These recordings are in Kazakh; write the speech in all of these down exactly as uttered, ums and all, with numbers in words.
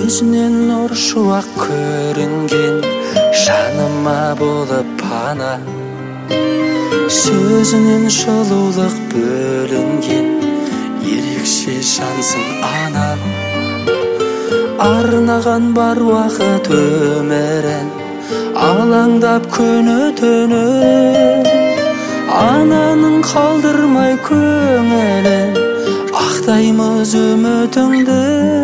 көзінен нұр шуақ көрінген, жаныма болып пана. Сөзінен жылулық бөлінген, ерекше жансың ана. Арнаған бар уақыт өмірін, алаңдап күні-түні. Ананың қалдырмай көңілін, ақтаймыз үмітіңді.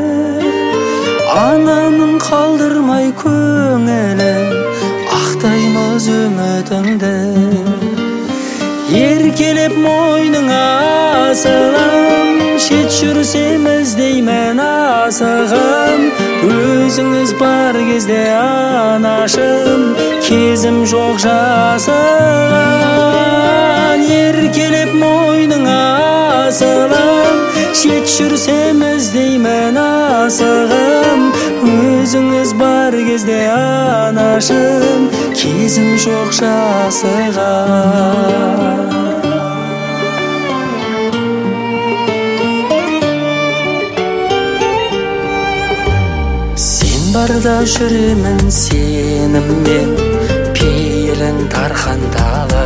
Ананың қалдырмай көңілін, ақтаймыз үмітіңді. Еркелеп мойныңа асылым, шет жүрсем іздеймін асығым. Өзіңіз бар кезде анашым, кезім жоқ жасыған. Еркелеп мойныңа асылым, шет жүрсем іздеймін асығым. Өзіңіз бар кезде анашым, кезім жоқ жасыған. Сен барда жүремін сеніммен, пейілің тарқандала.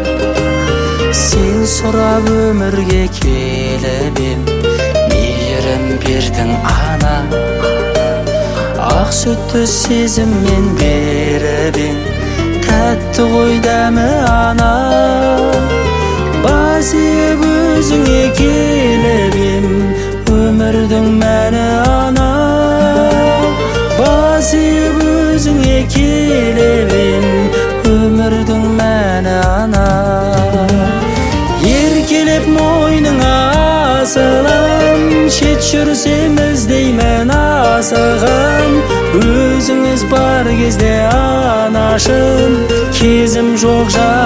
Сен сұрап өмірге келіп ем, мейірім бердің ана. Ақ сүтті сезіммен беріп ең, тәтті ғой дәмі ана. Бас иіп өзіңе келіп ем, өмірдің мәні ана. Бас иіп өзіңе келіп ем, өмірдің мәні ана. Еркелеп мойныңа асылым, шет жүрсем іздеймін асығым. Өзіңіз бар кезде анашым, кезім жоқ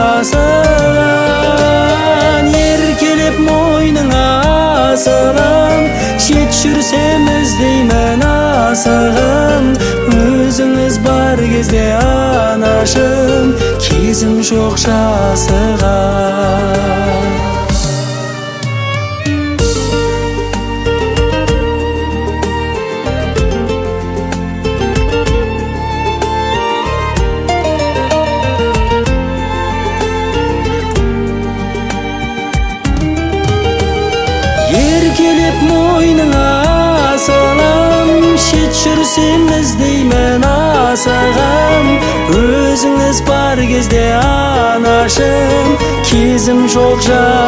жасыған. Еркелеп мойныңа асылым, шет жүрсем іздеймін асығым. Өзіңіз бар кезде анашым, кезім жоқ жасыған. Еркелеп мойныңа асылым, шет жүрсем іздеймін асығым. Өзіңіз бар кезде анашым, кезім жоқ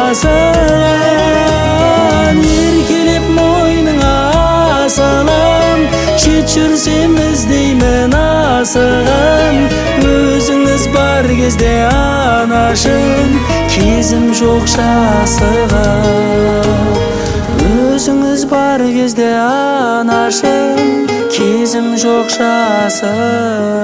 жасыған. Еркелеп мойныңа асылым, шет жүрсем іздеймін асығым. Өзіңіз бар кезде анашым, кезім жоқ жасыған. Өзіңіз бар кезде анашым, кезім жоқ жасыған.